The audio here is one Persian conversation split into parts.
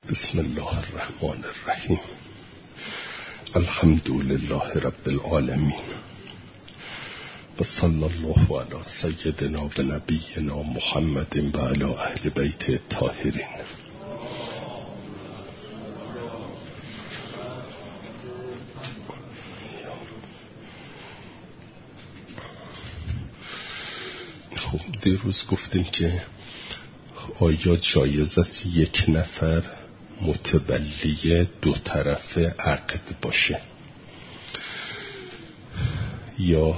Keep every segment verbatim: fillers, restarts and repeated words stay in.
بسم الله الرحمن الرحیم. الحمد لله رب العالمین و صلی الله علی سیدنا و نبینا محمد و علی اهل بیت الطاهرین. خب دیروز گفتیم که آیا جایز است یک نفر متولی دو طرف عقد باشه یا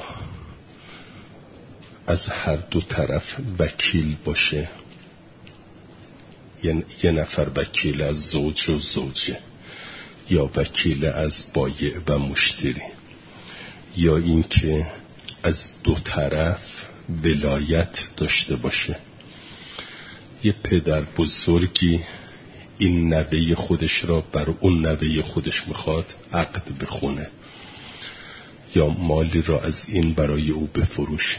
از هر دو طرف وکیل باشه؟ یعنی یه نفر وکیل از زوج و زوجه یا وکیل از بایع و مشتری، یا اینکه از دو طرف ولایت داشته باشه. یه پدر بزرگی این نوه خودش را بر اون نوه خودش میخواد عقد بخونه یا مالی را از این برای او بفروشه،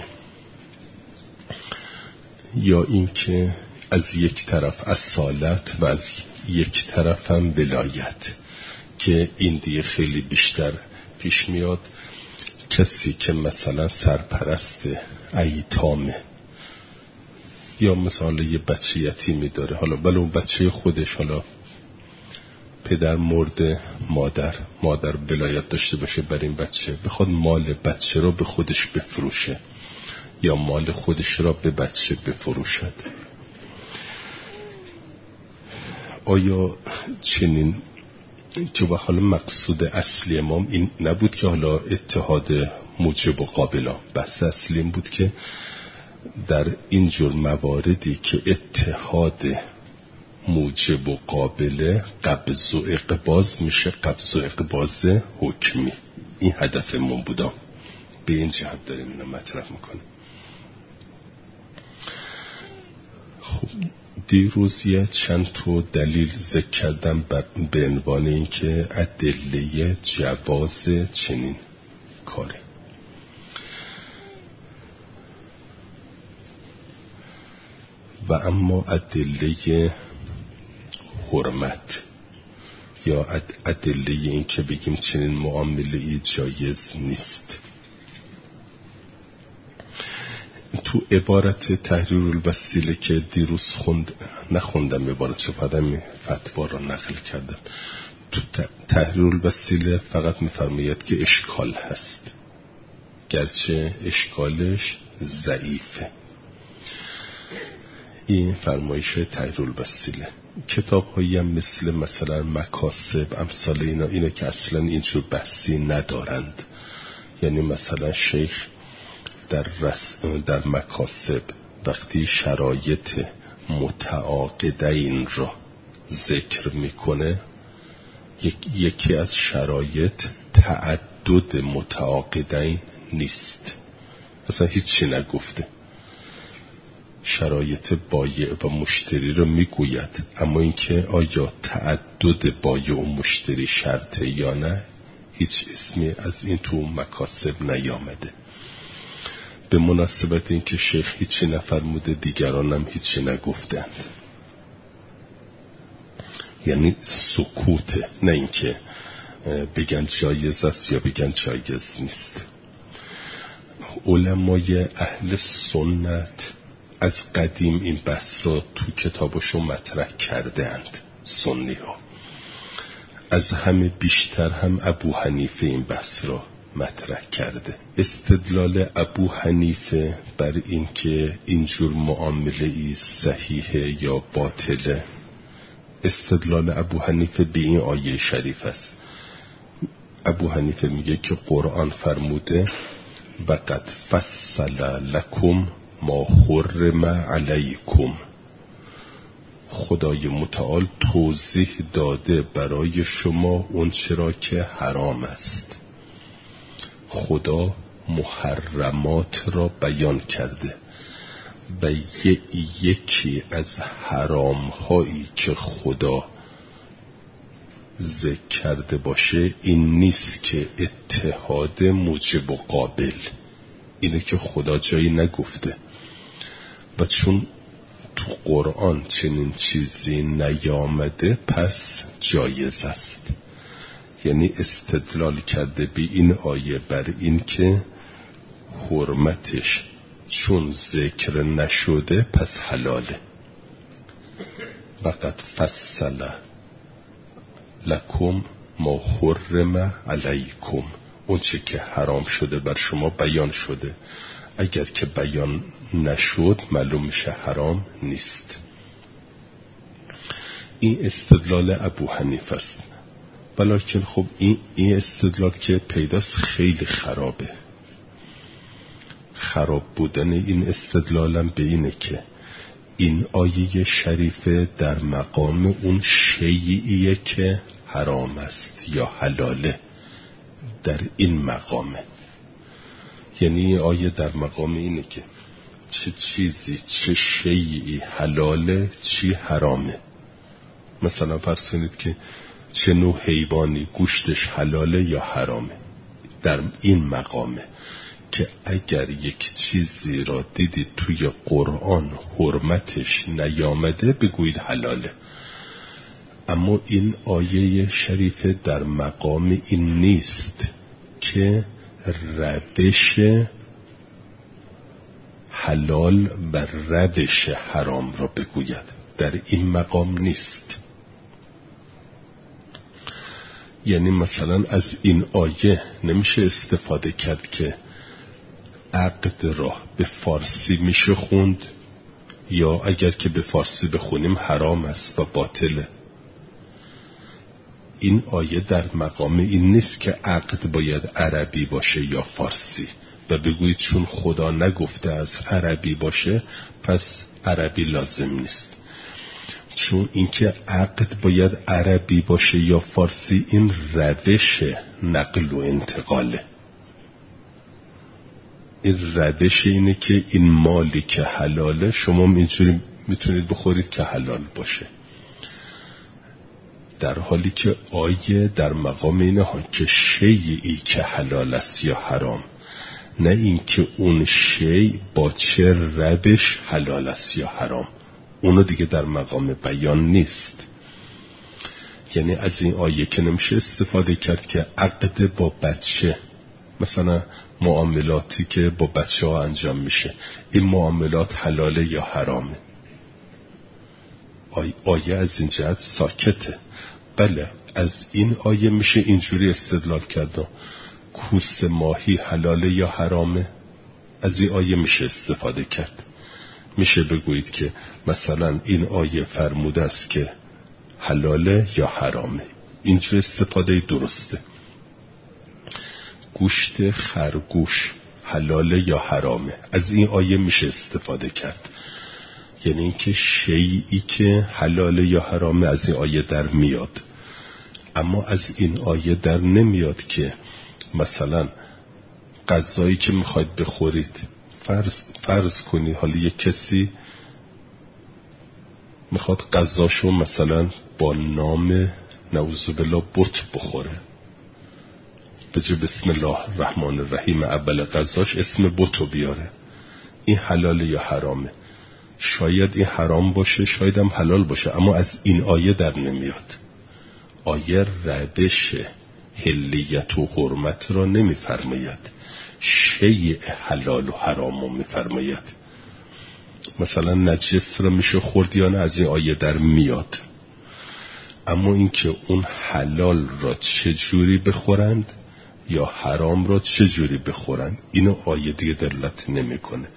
یا اینکه از یک طرف اصالت و از یک طرف هم ولایت، که این دیگه خیلی بیشتر پیش میاد. کسی که مثلا سرپرست ایتامه یا مثلا یه بچه یتیمی داره، حالا ولی اون بچه خودش، حالا پدر مرده، مادر مادر ولایت داشته باشه بر این بچه، بخواد مال بچه رو به خودش بفروشه یا مال خودش را به بچه بفروشد، آیا چنین که و حالا مقصود اصلی ما این نبود که حالا اتحاد موجب و قابل، بحث اصلی این بود که در اینجور مواردی که اتحاد موجب و قابل قبض و اقباض میشه قبض و اقباض حکمی. این هدفمون بودم، به این جهت داریم اینو مطرح میکنیم. خب دیروز یه چند تا دلیل ذکر کردم به عنوان این که ادله جواز چنین کاری. و اما ادله حرمت یا ادله این که بگیم چنین معامله جایز نیست، تو عبارت تحریر الوسیله که دیروز خوند نخوندم عبارت شو فقط فتوا را نقل کردم. تو تحریر الوسیله فقط میفرماید که اشکال هست، گرچه اشکالش ضعیفه. این فرمایش تحریر الوسیله. کتاب هایی هم مثل مثلا مکاسب امثال اینا اینه که اصلا اینجور بحثی ندارند. یعنی مثلا شیخ در, رس... در مکاسب وقتی شرایط متعاقدین را ذکر میکنه، یک... یکی از شرایط تعدد متعاقدین نیست، اصلا هیچی نگفته. شرایط بایع و مشتری رو میگوید، اما اینکه آیا تعدد بایع و مشتری شرطه یا نه، هیچ اسمی از این تو مکاسب نیامده. به مناسبت اینکه شیخ هیچی نفرموده، دیگران هم هیچی نگفتند. یعنی سکوته، نه اینکه بگن جایز است یا بگن جایز نیست. علمای اهل سنت از قدیم این بحث را تو کتابشو مطرح کرده اند. سنی ها از همه بیشتر هم ابو حنیفه این بحث را مطرح کرده. استدلال ابو حنیفه بر این که اینجور معامله ای صحیحه یا باطله، استدلال ابو حنیفه به این آیه شریف است. ابو حنیفه میگه که قرآن فرموده و قد فصل لکم ما حرم علیکم، خدای متعال توضیح داده برای شما اون چرا که حرام است. خدا محرمات را بیان کرده و یکی از حرام هایی که خدا ذکر کرده باشه این نیست که اتحاد موجب و قابل، اینه که خدا جایی نگفته. و چون تو قرآن چنین چیزی نیامده پس جایز است. یعنی استدلال کرده به این آیه بر این که حرمتش چون ذکر نشده پس حلاله. وقد فصل لکم ما حرم علیکم، اون چه که حرام شده بر شما بیان شده، اگر که بیان نشد معلوم میشه حرام نیست. این استدلال ابو حنیفه است. ولیکن خب این, این استدلال که پیداست خیلی خرابه. خراب بودن این استدلالم به اینه که این آیه شریفه در مقام اون شیعیه که حرام است یا حلاله، در این مقامه. یعنی این آیه در مقام اینه که چه چیزی، چه شیعی حلاله چی حرامه. مثلا فرض کنید که چه نوع حیوانی گوشتش حلاله یا حرامه. در این مقامه که اگر یک چیزی را دیدید توی قرآن حرمتش نیامده بگویید حلاله. اما این آیه شریفه در مقام این نیست که روش حلال و روش حرام را بگوید. در این مقام نیست. یعنی مثلا از این آیه نمیشه استفاده کرد که عقد را به فارسی میشه خوند یا اگر که به فارسی بخونیم حرام است و باطله. این آیه در مقام این نیست که عقد باید عربی باشه یا فارسی و بگویید چون خدا نگفته از عربی باشه پس عربی لازم نیست. چون اینکه عقد باید عربی باشه یا فارسی این روش نقل و انتقاله. این روش اینه که این مالی که حلاله شما اینجوری میتونید بخورید که حلال باشه، در حالی که آیه در مقام اینه ها که شیئی که حلال است یا حرام، نه این که اون شی با چه روش حلال است یا حرام. اونو دیگه در مقام بیان نیست. یعنی از این آیه که نمیشه استفاده کرد که عقد با بچه، مثلا معاملاتی که با بچه ها انجام میشه، این معاملات حلاله یا حرامه. آی آیه از این جهت ساکته. بله از این آیه میشه اینجوری استدلال کرد کوس ماهی حلاله یا حرامه. از این آیه میشه استفاده کرد. میشه بگویید که مثلا این آیه فرموده است که حلاله یا حرامه. اینجور استفاده درسته. گوشت خرگوش حلاله یا حرامه، از این آیه میشه استفاده کرد. یعنی اینکه شیئی که حلاله یا حرامه از این آیه در میاد. اما از این آیه در نمیاد که مثلا غذایی که میخواید بخورید، فرض, فرض کنی حالا یک کسی میخواد غذاشو مثلا با نام نعوذ بالله بت بخوره، بجه بسم الله الرحمن الرحیم اول غذاش اسم بتو بیاره، این حلال یا حرامه؟ شاید این حرام باشه، شاید هم حلال باشه، اما از این آیه در نمیاد. آیه روش حلیت و حرمت را نمیفرماید، شیء حلال و حرام رو میفرماید. مثلا نجس را میشه خورد یا نه از این آیه در میاد. اما اینکه اون حلال را چجوری بخورند یا حرام را چجوری بخورند اینو آیه دیگه دلالت نمیکنه.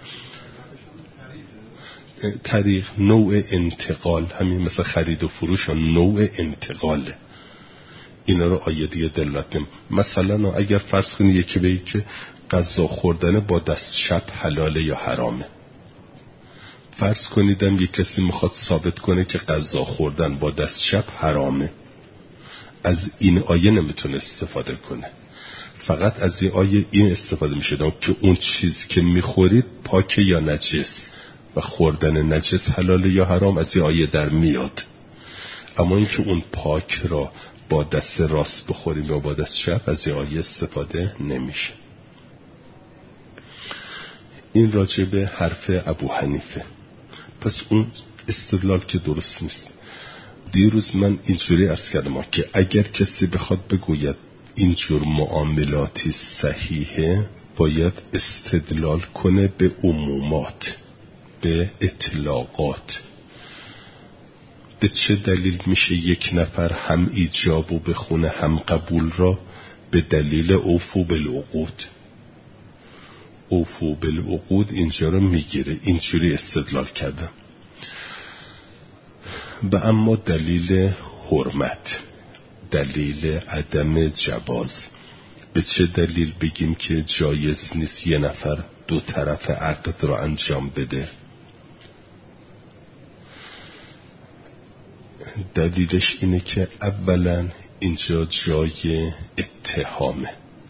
طریق نوع انتقال، همین مثلا خرید و فروش ها نوع انتقاله، اینا رو آیه دیگه دلالت نمی. مثلا اگر فرض کنی یکی بگی که غذا خوردن با دست چپ حلاله یا حرامه، فرض کنیدم یک کسی میخواد ثابت کنه که غذا خوردن با دست چپ حرامه، از این آیه نمیتونه استفاده کنه. فقط از این آیه این استفاده میشه که اون چیز که میخورید پاکه یا نجس و خوردن نجس حلال یا حرام، از این آیه در میاد. اما اینکه اون پاک را با دست راست بخوریم یا با دست چپ از این آیه استفاده نمیشه. این راجع به حرف ابو حنیفه. پس اون استدلال که درست نیست. دیروز من اینجوری عرض کردم که اگر کسی بخواد بگوید اینجور معاملاتی صحیحه، باید استدلال کنه به عمومات، به اطلاقات. به چه دلیل میشه یک نفر هم ایجابو بخونه هم قبول را؟ به دلیل اوفو بالعقود. اوفو بالعقود اینجا رو میگیره، اینجوری استدلال کردم. و اما دلیل حرمت، دلیل عدم جواز، به چه دلیل بگیم که جایز نیست یه نفر دو طرف عقد را انجام بده؟ دلیلش اینه که اولا اینجا جای اتهامه.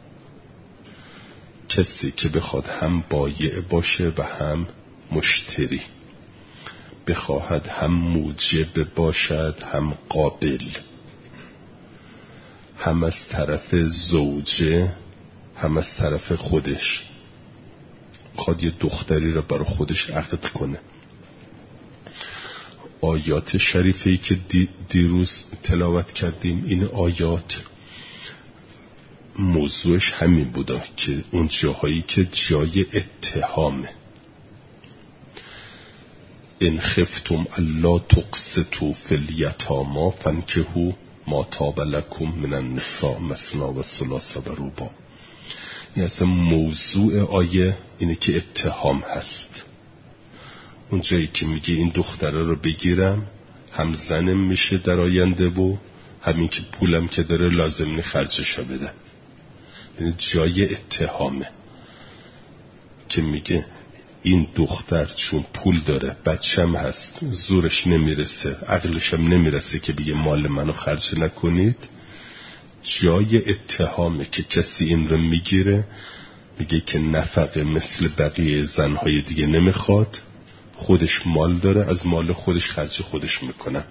کسی که بخواد هم بایع باشه و هم مشتری، بخواهد هم موجب باشد هم قابل، هم از طرف زوجه هم از طرف خودش، بخواد یه دختری را برای خودش عقد کنه. آیات شریفه‌ای که دیروز تلاوت کردیم، این آیات موضوعش همین بوده که اون جاهایی که جای اتهامه. ان خفتم الا تقسطوا فی الیتامی فانکحوا ما طاب لکم من النساء مثنی و ثلاث و رباع. این اصلا موضوع آیه اینه که اتهام هست. اون جایی که میگه این دختره رو بگیرم، هم زنم میشه در آینده و همین که پولم که داره لازم نی خرجشو بدم. یعنی جای اتهامه که میگه این دختر چون پول داره، بچم هست، زورش نمیرسه، عقلشم نمیرسه که بگه مال منو خرج نکنید. جای اتهامه که کسی این رو میگیره، میگه که نفقه مثل بقیه زنهای دیگه نمیخواد، خودش مال داره، از مال خودش خرج خودش میکنه.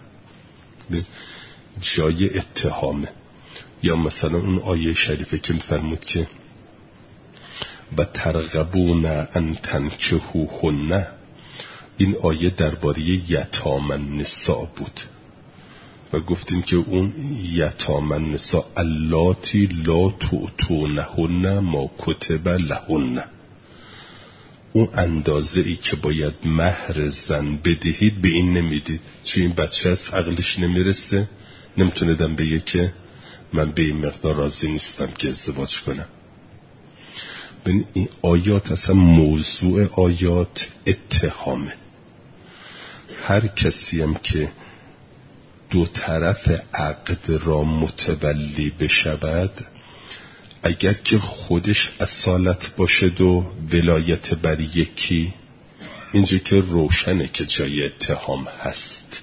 جای اتهامه. یا مثلا اون آیه شریفه که میفرمود که و ترغبون ان تنکحوهن، این آیه درباره یتام النساء بود و گفتیم که اون یتام النساء اللاتی لا تؤتونهن ما کتب لهن، اون اندازه ای که باید مهر زن بدهید به این نمیدید. چون این بچه از عقلش نمیرسه، نمیتونه دم بگه که من به این مقدار راضی نیستم که ازدواج کنم. ببین این آیات اصلا موضوع آیات اتهامه. هر کسی هم که دو طرف عقد را متولی بشود، اگر که خودش اصالت باشد و ولایت بر یکی، اینجا که روشنه که جای اتهام هست.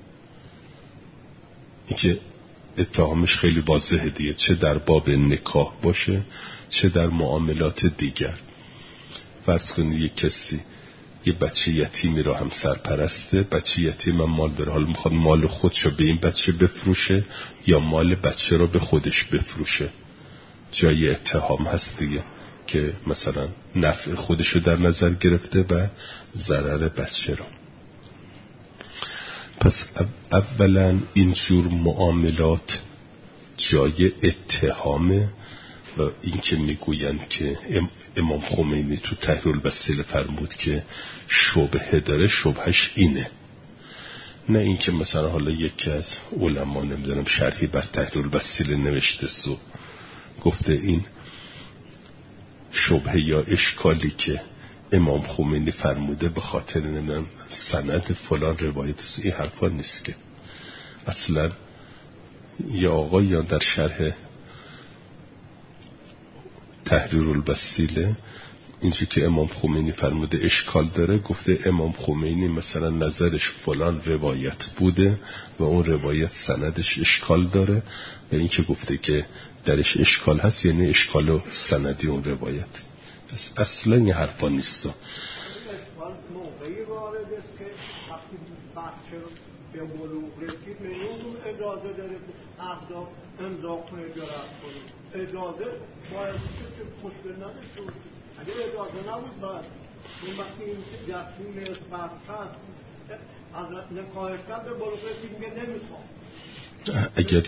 این که اتهامش خیلی واضحه دیگه، چه در باب نکاح باشه چه در معاملات دیگر. فرض کنید یک کسی یه بچه یتیمی را هم سرپرسته، بچه یتیم هم مال داره، حالا میخواد مال خودشو به این بچه بفروشه یا مال بچه را به خودش بفروشه. جای اتهام هست دیگه که مثلا نفع خودشو در نظر گرفته و ضرر بچه را. پس اولا اینجور معاملات جای اتهامه. و این که میگویند که امام خمینی تو تحریر الوسیله فرمود که شبهه داره، شبهش اینه، نه این که مثلا حالا یکی از علما نمیدونم شرحی بر تحریر الوسیله نوشته سو گفته این شبهه یا اشکالی که امام خمینی فرموده به خاطر نمیدونم سند فلان روایت است. این حرفا نیست که اصلا. یا آقایان در شرح تحریر الوسیله اینجا که امام خمینی فرموده اشکال داره، گفته امام خمینی مثلا نظرش فلان روایت بوده و اون روایت سندش اشکال داره، و این که گفته که درش اشکال هست یعنی اشکال و سندی اون روایت. پس اصلا این حرفا نیست. اشکال موقعی وارد است که وقتی بچه به بلوغ رسید میون اجازه داره اهداف امضا کنه یا رد کنه. اجازه باید که مشکل نداشته بود. اگر اجازه نبود باید اون وقتی این جسیم بحث هست از نکاحش کرد به بلوغ رسید میگه نمیخوام. اگر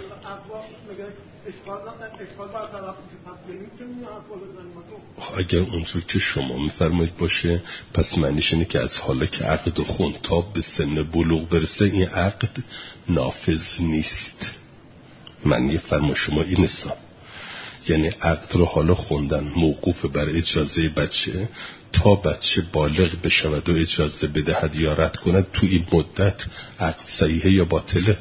اگر اونجور که شما میفرمایید باشه، پس معنیش اینه که از حالا که عقد خون تا به سن بلوغ برسه این عقد نافذ نیست. معنی فرما شما این است، یعنی عقد رو حالا خوندن موقوف بر اجازه بچه تا بچه بالغ بشود و اجازه بدهد یا رد کند. تو این مدت عقد صحیحه یا باطله؟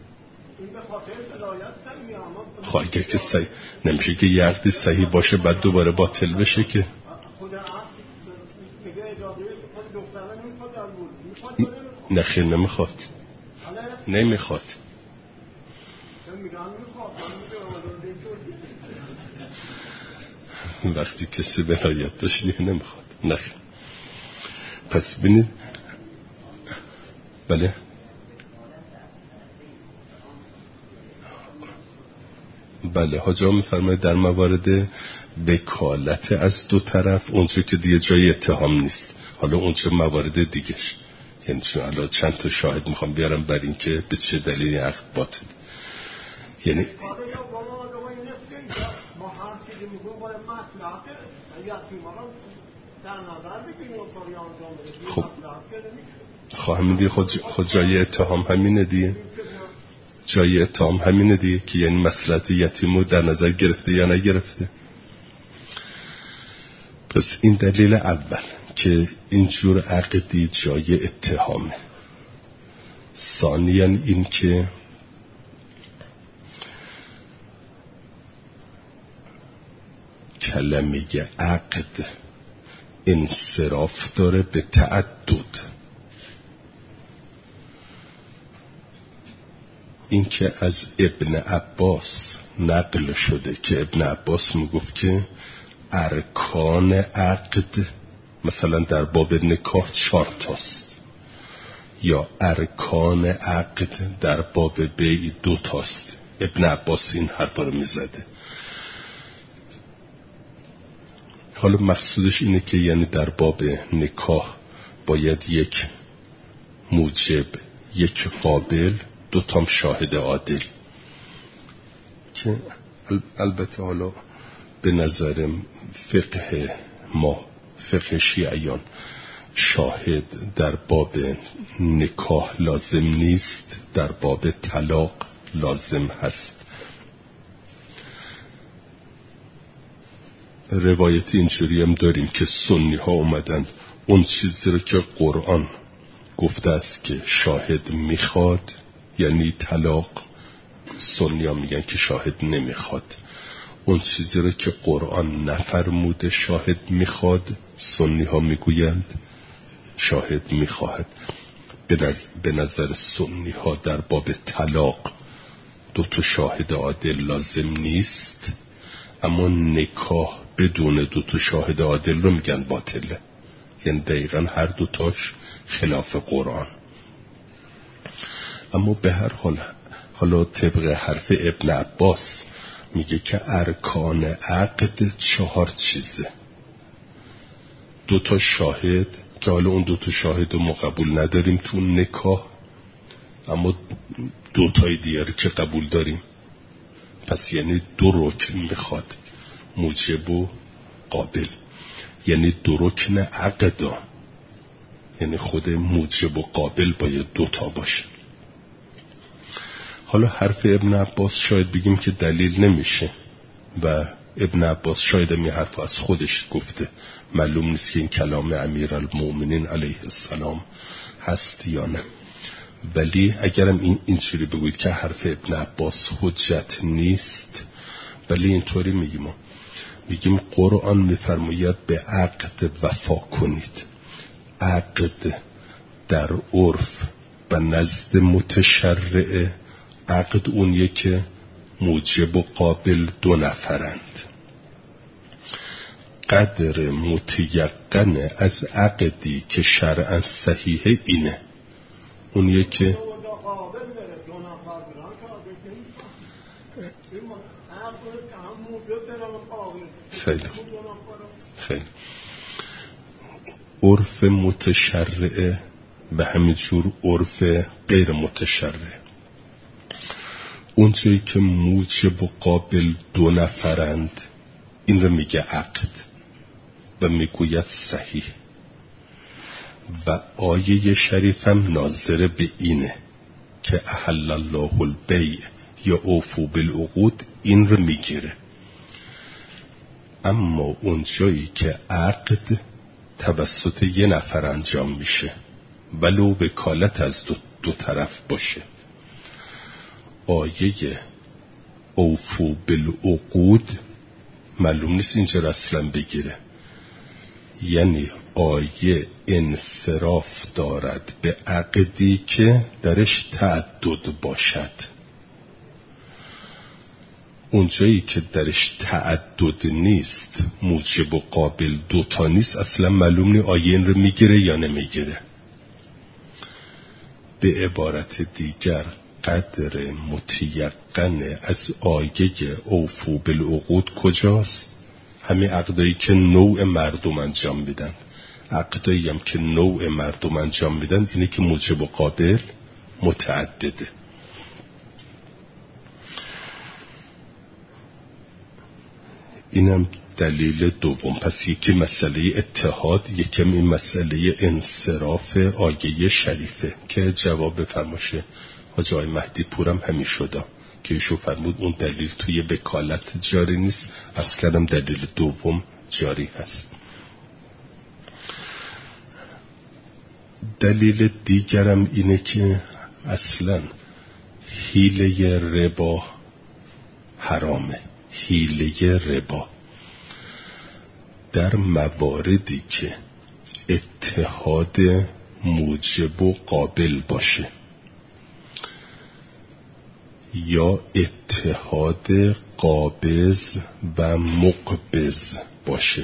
خب اگر که صحیح نمیشه که یه عقدی صحیح باشه بعد دوباره باطل بشه که نخیر نمیخواد نمیخواد وقتی کسی ولایت داشت نمیخواد نخیر. پس ببینید بله بله حاجی ها میفرماید در موارد وکالت از دو طرف اونجا که دیگه جای اتهام نیست، حالا اونجا موارد دیگهش، یعنی چون الان چند تا شاهد میخوام بیارم بر این که به چه دلیلی عقد باطل، یعنی خب خب همین دیگه خود, خود جای اتهام همینه دیگه، جای اتهام همینه دیگه که یعنی مصلحت یتیمو در نظر گرفته یا نگرفته. پس این دلیل اول که اینجور عقدی جای اتهامه. ثانیاً این که کلمه عقد انصراف داره به تعدد. این که از ابن عباس نقل شده که ابن عباس میگفت که ارکان عقد مثلا در باب نکاح چهار تاست یا ارکان عقد در باب بیع دو تاست. ابن عباس این حرفا رو میزده. حالا مقصودش اینه که یعنی در باب نکاح باید یک موجب، یک قابل، دو تام شاهد عادل، که البته حالا به نظر فقه ما، فقه شیعیان، شاهد در باب نکاح لازم نیست، در باب طلاق لازم هست. روایت اینجوری هم داریم که سنی ها اومدن اون چیزی رو که قرآن گفته است که شاهد میخواد یعنی طلاق، سنی ها میگن که شاهد نمیخواد. اون چیزی رو که قرآن نفرموده شاهد میخواد، سنی ها میگویند شاهد میخواهد. به نظر سنی ها در باب طلاق دو تا شاهد عادل لازم نیست، اما نکاح بدون دو تا شاهد عادل رو میگن باطله، یعنی دقیقا هر دو تاش خلاف قرآن. اما به هر حال حالا طبق حرف ابن عباس میگه که ارکان عقد چهار چیزه. دو تا شاهد که حالا اون دو تا شاهد رو ما قبول نداریم تو نکاح، اما دو تای دیگری که قبول داریم. پس یعنی دو رکن میخواد، موجب و قابل، یعنی دو رکن عقدا، یعنی خود موجب و قابل باید دو تا باشه. حالا حرف ابن عباس شاید بگیم که دلیل نمیشه و ابن عباس شاید این حرف از خودش گفته، معلوم نیست که این کلام امیرالمومنین علیه السلام هست یا نه. ولی اگرم این اینجوری بگوید که حرف ابن عباس حجت نیست، ولی اینطوری میگیم میگیم قرآن میفرماید به عقد وفا کنید. عقد در عرف و نزد متشرع عقد اونیه که موجب و قابل دو نفرند. قدر متیقن از عقدی که شرعاً صحیحه اینه، اونیه که خیلی خیلی عرف متشرع به همین جور عرف غیر متشرع. اون جایی که موجب و قابل دو نفرند این رو میگه عقد و میگوید صحیح. و آیه شریف هم ناظر به اینه که احل الله البیع یا اوفو بالعقود این رو میگیره. اما اون جایی که عقد توسط یه نفر انجام میشه ولو وکالت از دو, دو طرف باشه، آیه اوفو بالعقود معلوم نیست اینجا اصلا بگیره. یعنی آیه انصراف دارد به عقدی که درش تعدد باشد. اونجایی که درش تعدد نیست، موجب و قابل دوتا نیست، اصلا معلوم نیست آیه این رو میگیره یا نمیگیره. به عبارت دیگر قدر متیقن از آیه اوفو بالعقود کجاست؟ همین عقدایی که نوع مردم انجام میدن. عقدایی هم که نوع مردم انجام میدن اینه که موجب و قابل متعدده. اینم دلیل دوم. پس یکی مسئله اتحاد، یکم این مسئله انصراف آیه شریفه که جواب فرماشه حاج آقای مهدی پورم همین شده که ایشو فرمود اون دلیل توی وکالت جاری نیست. عرض کردم دلیل دوم جاری هست. دلیل دیگرم اینه که اصلا حیله ربا حرامه. حیله ربا در مواردی که اتحاد موجب و قابل باشه یا اتحاد قابض و مقبض باشه.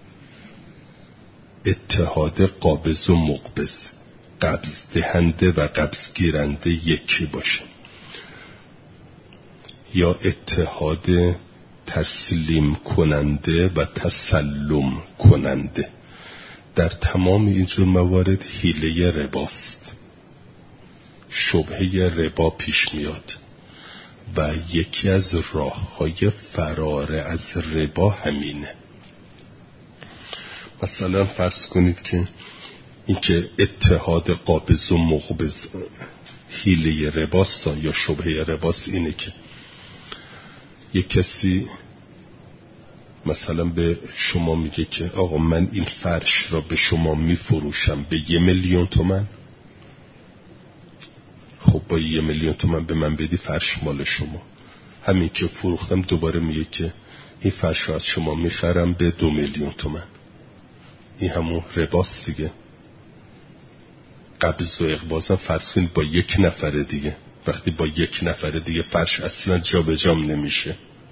اتحاد قابض و مقبض، قبض دهنده و قبض گیرنده یکی باشه، یا اتحاد تسلیم کننده و تسلم کننده. در تمام اینجور موارد حیله رباست، شبهه ربا پیش میاد و یکی از راه‌های فرار از ربا همینه. مثلا فرض کنید که اینکه اتحاد قابض و مقبض حیله رباست یا شبهه رباست اینه که یک کسی مثلا به شما میگه که آقا من این فرش را به شما میفروشم به یه میلیون تومن. خب با یه میلیون تومن به من بدی فرش مال شما. همین که فروختم دوباره میگه که این فرش را از شما میخرم به دو میلیون تومن. این همون رباست دیگه. قبض و اقباضم فرض کنید با یک نفر دیگه. وقتی با یک نفر دیگه فرش اصلا جا به جام نمیشه.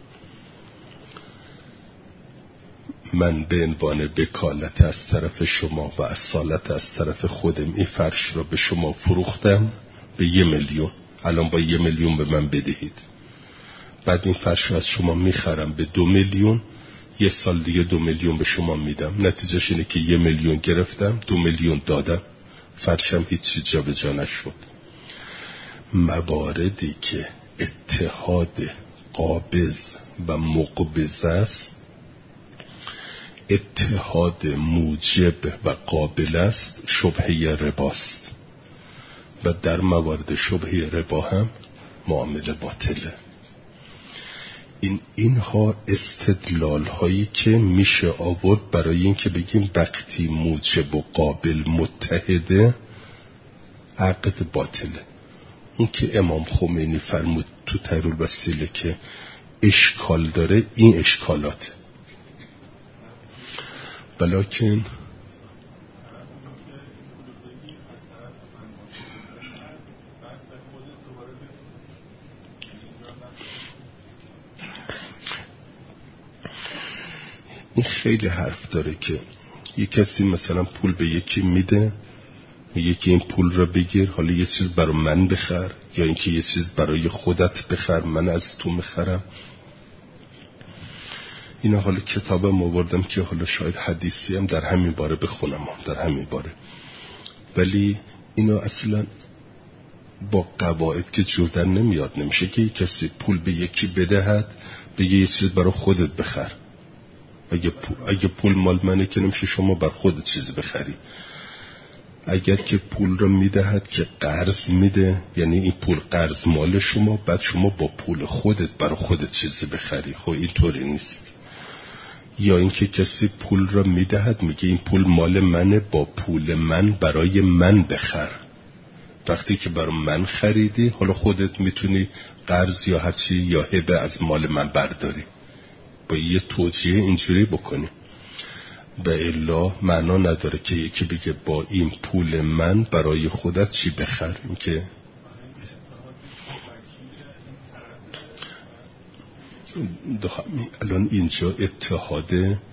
من به عنوان وکالت از طرف شما و اصالت از طرف خودم این فرش را به شما فروختم به یه میلیون. الان با یه میلیون به من بدهید. بعد این فرش را از شما میخرم به دو میلیون. یه سال دیگه دو میلیون به شما میدم. نتیجهش اینه که یه میلیون گرفتم، دو میلیون دادم، فرشم هیچی جا به جا نشد. مواردی که اتحاد قابض و مقبض است، اتحاد موجب و قابل است، شبهه رباست و در موارد شبهه ربا هم معامله باطله. این اینها استدلال هایی که میشه آورد برای این که بگیم وقتی موجب و قابل متحده عقد باطله. اون که امام خمینی فرمود تو تحریرالوسیله که اشکال داره، این اشکالات. بلکن این خیلی حرف داره که یک کسی مثلا پول به یکی میده، میگه که این پول را بگیر، حالا یه چیز برای من بخر، یا اینکه یه چیز برای خودت بخر، من از تو میخرم. اینا حالا کتابم آوردم که حالا شاید حدیثی هم در همین باره بخونم هم در همین باره. ولی اینا اصلا با قواعد که جور در نمیاد. نمیشه که کسی پول به یکی بدهد بگه یه چیز برای خودت بخر. اگه پول, اگه پول مال منه که نمیشه شما بر خودت چیز بخری. اگر که پول رو میدهد که قرض میده، یعنی این پول قرض مال شما، بعد شما با پول خودت برای خودت چیزی بخری. خب این طوری نیست. یا اینکه کسی پول رو میدهد میگه این پول مال منه، با پول من برای من بخر. وقتی که برای من خریدی، حالا خودت میتونی قرض یا هرچی یا هبه از مال من برداری. با یه توجیه اینجوری بکنی. به الا معنا نداره که یکی بگه با این پول من برای خودت چی بخر. این که الان اینجا اتحاد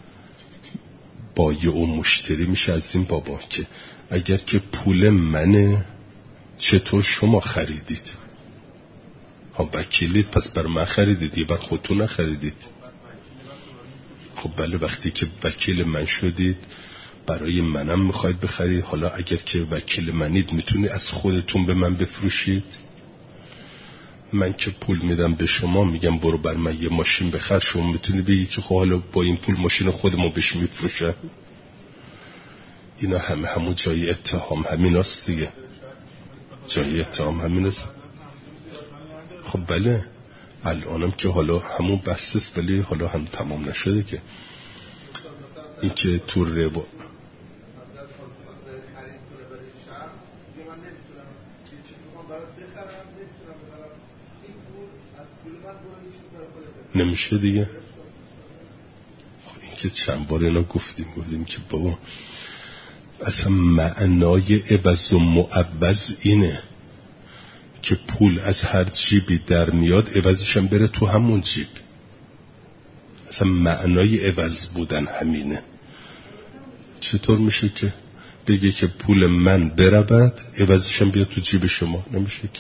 بایع و مشتری میشه از این بابا که اگر که پول منه چطور شما خریدید؟ ها وکیلید، پس بر من خریدید، یه بر خودتون نخریدید. خب بله، وقتی که وکیل من شدید برای منم میخواید بخرید. حالا اگر که وکیل منید میتونی از خودتون به من بفروشید. من که پول میدم به شما میگم برو بر من یه ماشین بخر، شما میتونی بگی که خب حالا با این پول ماشین خودمو بهش میفروشم. اینا همه همون جای اتهام همین هست دیگه. جای اتهام همین هست. خب بله، الانم که حالا همون بحثست، ولی حالا هم تمام نشده که این که تو ربا نمیشه دیگه. خب این که چند بار اینا گفتیم گفتیم که بابا اصلا معنای عوض و معوض اینه که پول از هر جیبی در میاد، عوضش هم بره تو همون جیب. اصلا معنای عوض بودن همینه. چطور میشه که بگه که پول من برود عوضش هم بیاد تو جیب شما؟ نمیشه که.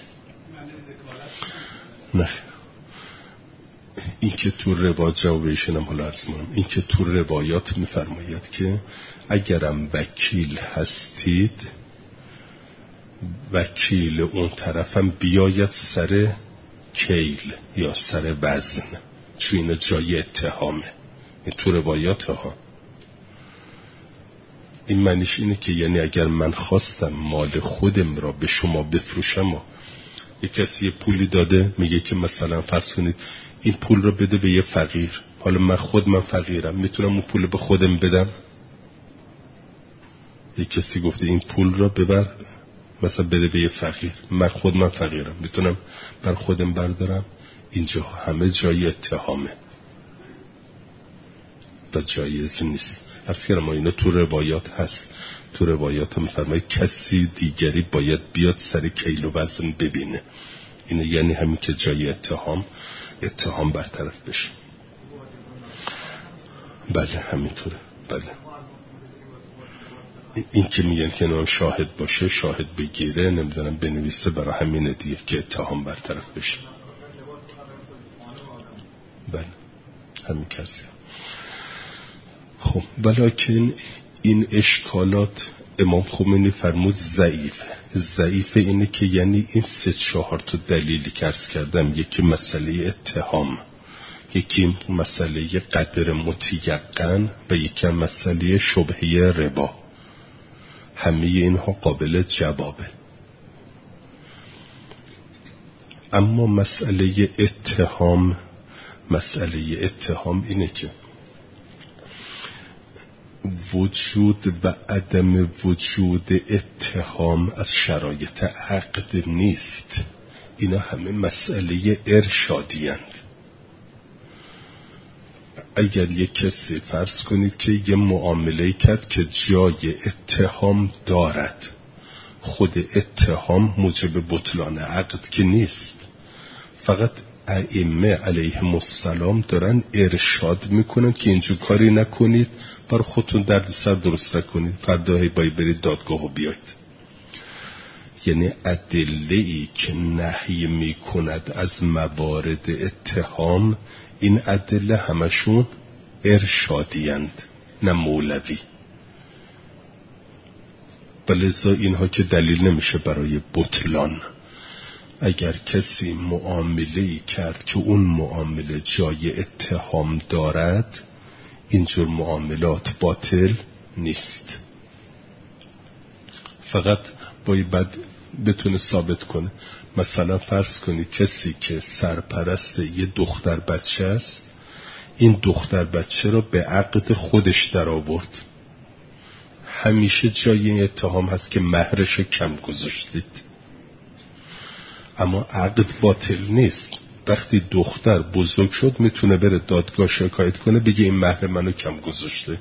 نه، این که تو روایات جوابشون هم حالا عرض کنم، این که تو روایات میفرماید که اگرم وکیل هستید، وکیل اون طرفم بیاید سر کیل یا سر وزن، چون اینا جای اتهامه. این تو روایات ها. این معنیش اینه که یعنی اگر من خواستم مال خودم را به شما بفروشم و یک کسی پولی داده میگه که مثلا فرض کنید این پول رو بده به یه فقیر، حالا من خود من فقیرم، میتونم اون پول به خودم بدم؟ یک کسی گفته این پول رو ببر مثلا بده به یه فقیر، من خود من فقیرم، میتونم بر خودم بردارم؟ اینجا همه جای اتهامه و جایز نیست. عرض کردم اینا تو روایات هست. تو روایات هم میفرماید کسی دیگری باید بیاد سر کیل و وزن ببینه. اینه یعنی همین که جای اتهام اتهام برطرف بشه. بله همینطوره. بله این که میگن که نام شاهد باشه، شاهد بگیره، نمیدونم بنویسه، برای همین دیگه که اتهام برطرف بشه. بله همین کسی. خب ولیکن این اشکالات امام خمینی فرمود ضعیفه. ضعیفه اینه که یعنی این سه چهار تا دلیلی که عرض کردم، یکی مسئله اتهام، یکی مسئله قدر متیقن و یکی مسئله شبهه ربا، همه اینها قابل جوابه. اما مسئله اتهام، مسئله اتهام اینه که وجود و عدم وجود اتهام از شرایط عقد نیست. اینا همه مسئله ارشادی اند. اگر یک کسی فرض کنید که یه معامله کرد که جای اتهام دارد، خود اتهام موجب بطلان عقد که نیست، فقط ائمه علیهم السلام دارن ارشاد میکنن که اینجور کاری نکنید، برای خودتون درد سر درست نکنید، فردا هی باید برید دادگاه و بیاید. یعنی ادله‌ای که نهی میکند از موارد اتهام، این ادله همشون ارشادی اند نه مولوی. ولذا اینها که دلیل نمیشه برای بطلان. اگر کسی معامله‌ای کرد که اون معامله جای اتهام دارد، اینجور معاملات باطل نیست. فقط باید بتونه ثابت کنه. مثلا فرض کنید کسی که سرپرست یه دختر بچه است، این دختر بچه را به عقد خودش در آورد. همیشه جای این اتهام هست که مهرش کم گذاشتید، اما عقد باطل نیست. وقتی دختر بزرگ شد میتونه بره دادگاه شکایت کنه، بگه این مهر منو کم گذاشته.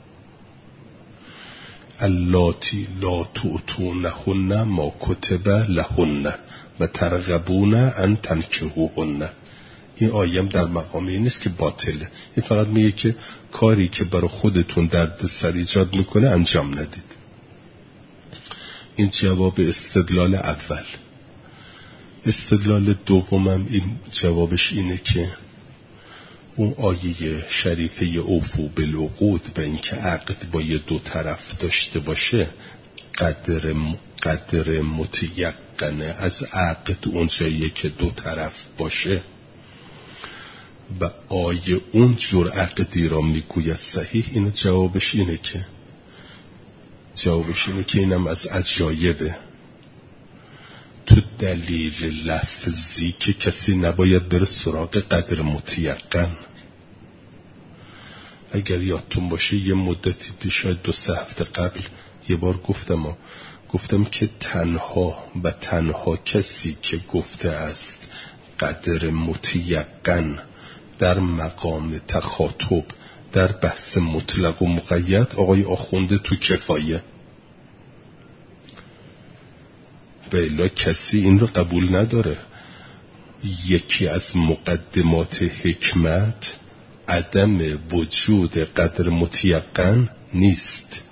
اللاتی لا تؤتونهن ما کتب لهن و ترغبون ان تنکحوهن. این آیه در مقام این نیست که باطله، این فقط میگه که کاری که برای خودتون دردسر ایجاد میکنه انجام ندید. این جواب استدلال اول. استدلال دومم این جوابش اینه که اون آیه شریفه اوفو بالعقود و اینکه عقد با یه دو طرف داشته باشه قدر قدر متیقنه از عقد اونجایی که دو طرف باشه و آیه اون جور عقدی را میگوید صحیح. این جوابش اینه که جوابش اینه که اینم از عجایبه. تو دلیل لفظی که کسی نباید بره سراغ قدر متیقن. اگر یادتون باشه یه مدتی پیش، دو سه هفته قبل، یه بار گفتم گفتم که تنها و تنها کسی که گفته است قدر متیقن در مقام تخاطب در بحث مطلق و مقید آقای آخونده تو کفایه. و الا کسی این رو قبول نداره. یکی از مقدمات حکمت عدم وجود قدر متیقن نیست.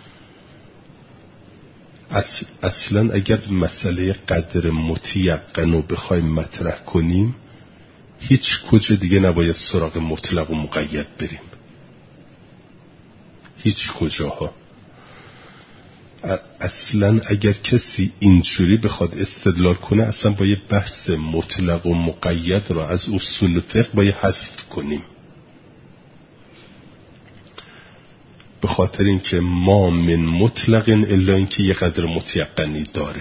اصلا اگر مسئله قدر متیقن رو بخوایم مطرح کنیم هیچ کجا دیگه نباید سراغ مطلق و مقید بریم، هیچ کجاها. اصلا اگر کسی اینجوری بخواد استدلال کنه اصلا باید بحث مطلق و مقید را از اصول فقه باید حذف کنیم، به خاطر اینکه ما من مطلق الا اینکه یه قدر متیقنی داره.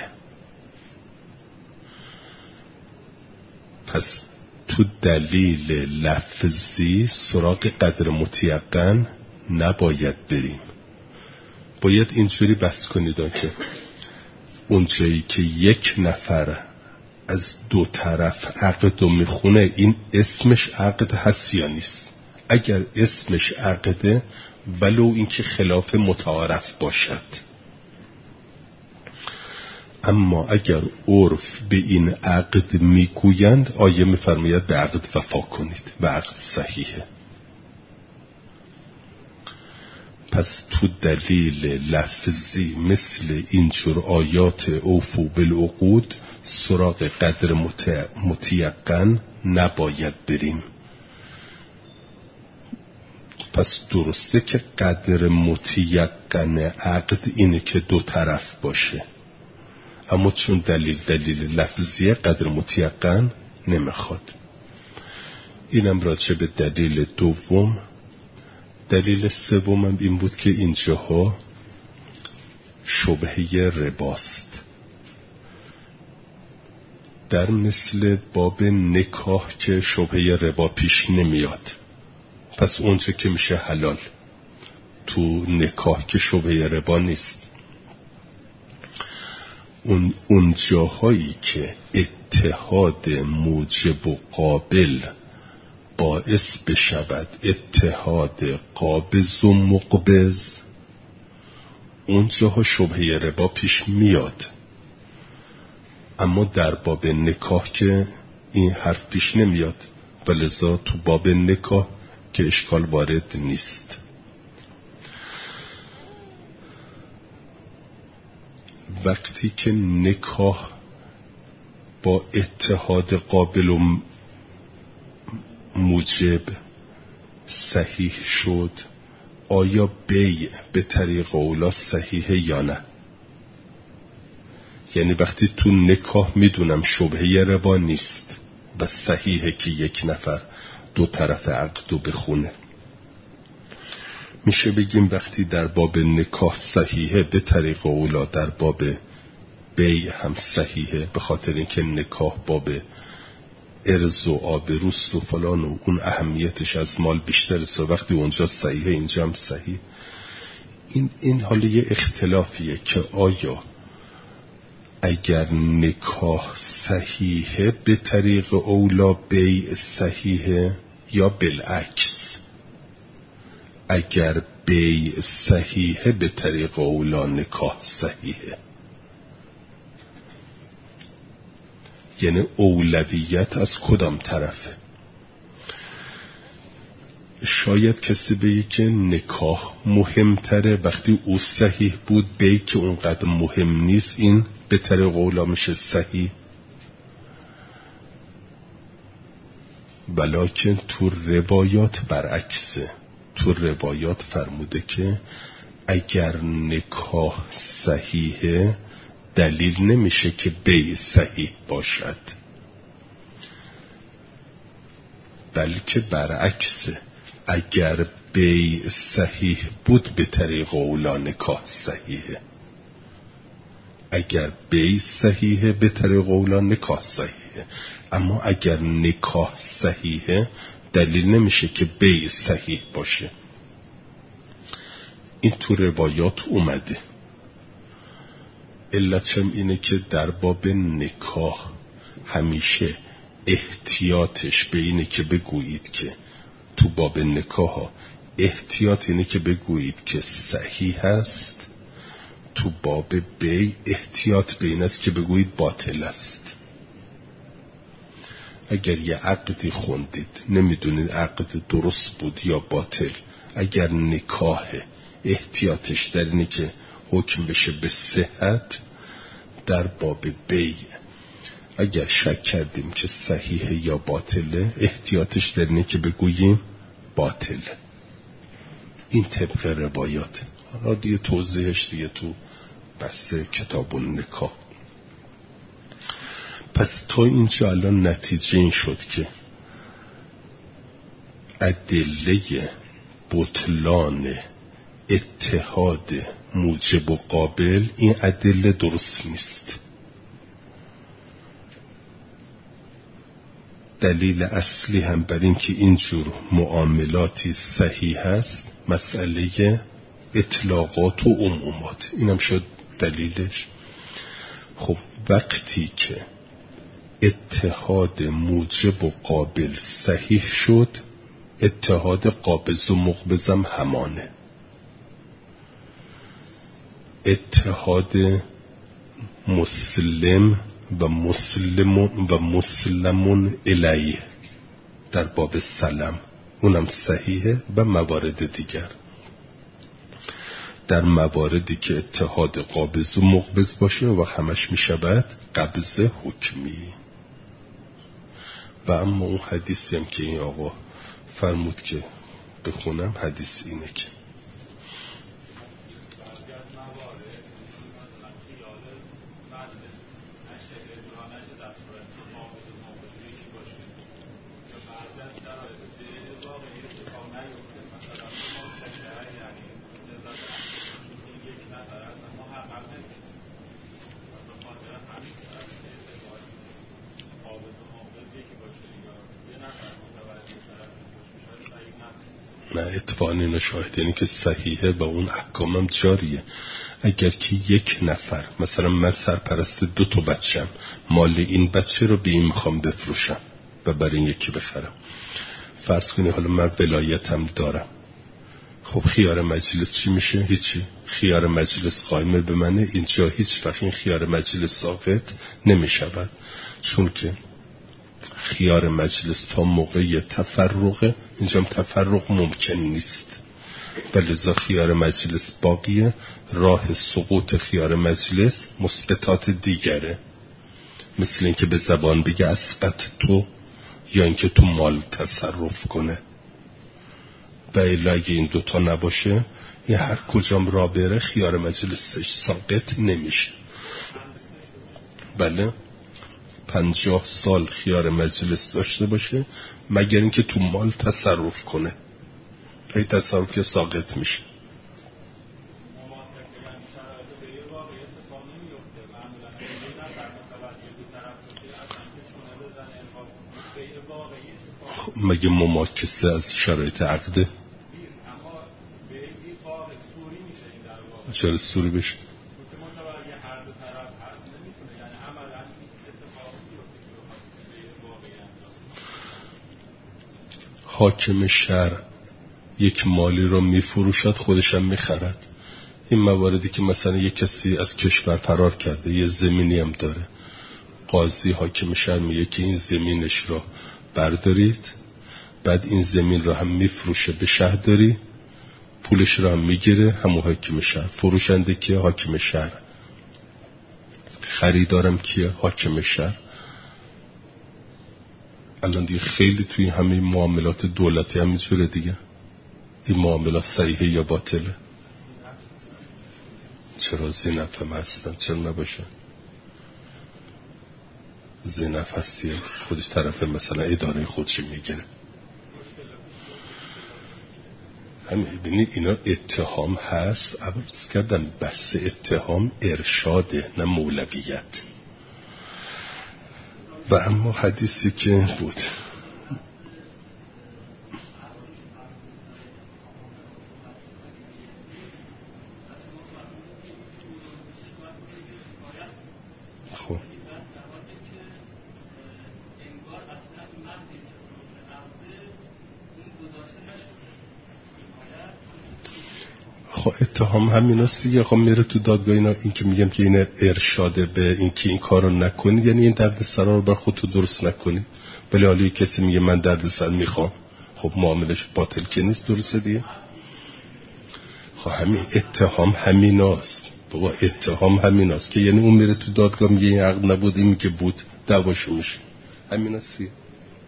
پس تو دلیل لفظی سراغ قدر متیقن نباید بریم. باید اینجوری بحث کنید که اونجایی که یک نفر از دو طرف عقد رو میخونه این اسمش عقد هست یا نیست. اگر اسمش عقده ولو اینکه خلاف متعارف باشد، اما اگر عرف به این عقد میگویند آیه میفرماید به عقد وفا کنید و عقد صحیحه. پس تو دلیل لفظی مثل اینجور آیات اوفو بالعقود سراغ قدر متیقن نباید بریم. پس درسته که قدر متیقن عقد اینه که دو طرف باشه، اما چون دلیل دلیل لفظیه قدر متیقن نمیخواد. اینم راجع به دلیل دوم. دلیل سومم این بود که اینجاها شبهه رباست. در مثل باب نکاح که شبهه ربا پیش نمیاد، پس اونجا که میشه حلال. تو نکاح که شبهه ربا نیست. اون اون جاهایی که اتحاد موجب و قابل باعث بشود اتحاد قابض و مقبض، اون جاها شبهه ربا پیش میاد. اما در باب نکاح که این حرف پیش نمیاد، ولذا تو باب نکاح که اشکال وارد نیست. وقتی که نکاح با اتحاد قابل و موجب صحیح شد، آیا بیع به طریق اولا صحیحه یا نه؟ یعنی وقتی تو نکاح میدونم شبهه ربا نیست و صحیحه که یک نفر دو طرف عقد رو بخونه، میشه بگیم وقتی در باب نکاح صحیحه به طریق اولا در باب بیع هم صحیحه، به خاطر اینکه نکاح باب ارز و آبروست و فلان و اون اهمیتش از مال بیشتره، سو وقتی اونجا صحیحه اینجا هم صحیح. این این حالا یه اختلافیه که آیا اگر نکاح صحیحه به طریق اولا بیع صحیحه یا بالعکس، اگر بیع صحیحه به طریق اولا نکاح صحیحه. یعنی اولویت از کدام طرفه؟ شاید کسی بگه که نکاح مهمتره، وقتی او صحیح بود بیع که اونقدر مهم نیست، این به طریق اولا میشه صحیح. ولیکن تو روایات برعکسه، تو روایات فرموده که اگر نکاح صحیحه دلیل نمیشه که بیع صحیح باشد، بلکه برعکسه، اگر بیع صحیح بود به طریق اولا نکاح صحیحه، اگر بیع صحیحه به طریق اولا نکاح صحیحه. اما اگر نکاح صحیحه دلیل نمیشه که بیع صحیح باشه. این تو روایات اومده. علتشم اینه که در باب نکاح همیشه احتیاطش به اینه که بگویید که تو باب نکاح احتیاط اینه که بگویید که صحیح هست، تو باب بیع احتیاط به این است که بگویید باطل است. اگر یه عقدی خوندید نمیدونید عقد درست بود یا باطل، اگر نکاح احتیاطش در اینه که حکم بشه به صحت، در باب بیع اگر شک کردیم که صحیحه یا باطله احتیاطش در اینه که بگوییم باطل. این طبق روایات. حالا دیگه توضیحش دیگه تو بحث کتاب النکاح. پس تا اینجا الان نتیجه این شد که ادله بطلان اتحاد موجب و قابل، این ادله درست نیست. دلیل اصلی هم بر این که اینجور معاملاتی صحیح هست مسئله اطلاقات و عمومات، اینم شد دلیلش. خب وقتی که اتحاد موجب و قابل صحیح شد، اتحاد قابض و مقبض هم همانه. اتحاد مسلم و مسلم و مسلمون الیه در باب سلم اونم صحیحه. و موارد دیگر، در مواردی که اتحاد قابض و مقبض باشه و همش می شود قبض حکمی. و اما اون حدیثی هم که این آقا فرمود که بخونم، حدیث اینه که نه اتفاقا اینو شاهد، یعنی که صحیحه و اون احکامم جاریه. اگر که یک نفر، مثلا من سرپرست دو تا بچم، مال این بچه رو به این میخوام بفروشم و برای این یکی بخرم، فرض کنی حالا من ولایتم دارم، خب خیار مجلس چی میشه؟ هیچی. خیار مجلس قائمه به منه، اینجا هیچ وقت این خیار مجلس ساقط نمیشود، چون که خیار مجلس تا موقع تفرقه، اینجا هم تفرق ممکن نیست، ولذا خیار مجلس باقیه. راه سقوط خیار مجلس مسقطات دیگره، مثل اینکه به زبان بگه اسقط تو، یا اینکه تو مال تصرف کنه. و الا اگه این دوتا نباشه، یه هر کجام را بره خیار مجلسش ساقط نمیشه. بله پنجاه سال خیار مجلس داشته باشه مگر اینکه تو مال تصرف کنه. ای تصرف که ساقط میشه. مگه مماکسه از شرایط عقده؟ چرا سوری بشه؟ حاکم شرع یک مالی رو میفروشد خودش هم میخرد. این مواردی که مثلا یک کسی از کشور فرار کرده یه زمینی هم داره، قاضی حاکم شرع میگه که این زمینش رو بردارید، بعد این زمین رو هم میفروشه به شهرداری، پولش رو هم میگیره همون حاکم شهر. فروشنده کیه؟ حاکم شهر. خریدارم کیه؟ حاکم شهر. الان دیگه خیلی توی همه معاملات دولتی همینجوره دیگه. این معاملات صحیحه یا باطله؟ چرا زینف هم هستن؟ چرا نباشه؟ زینف هستیه خودش طرف مثلا اداره خودش میگیره. همین ببینید اینا اتهام هست. عرض کردم بحث اتهام ارشاده نه مولویت. و اما حدیثی که بود خب خب اتهام همین است دیگه. خب میره تو دادگاه اینا این که میگم که این ارشاده به این که این کارو نکنید، یعنی این درد سرا رو بر خودتون درست نکنید. ولی حالا کسی میگه من درد سر میخوام، خب معاملش باطل که نیست، درسته دیگه. خب همین اتهام همین است بابا، اتهام همین است که یعنی اون میره تو دادگاه میگه این عقد نبود، این که بود، دعواشو میشه. همین است دیگه.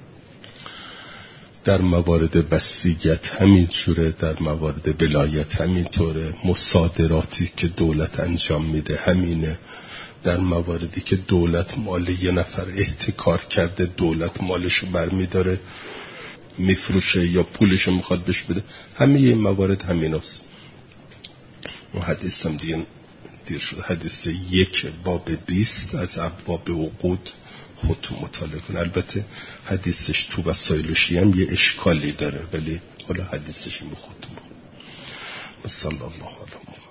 در موارد وصیت همین جوره، در موارد ولایت همین طوره، مصادراتی که دولت انجام میده همینه، در مواردی که دولت مال یه نفر احتکار کرده دولت مالشو برمیداره میفروشه یا پولشو میخواد بهش بده، همه این موارد همین است. اون حدیث هم دیگه دیر شد، حدیث یک باب بیست از ابواب عقود خودتون مطالعه کن. البته حدیثش تو وسایل شیعه هم یه اشکالی داره، ولی حالا حدیثش این به خودتون بخون. صلی الله علیه و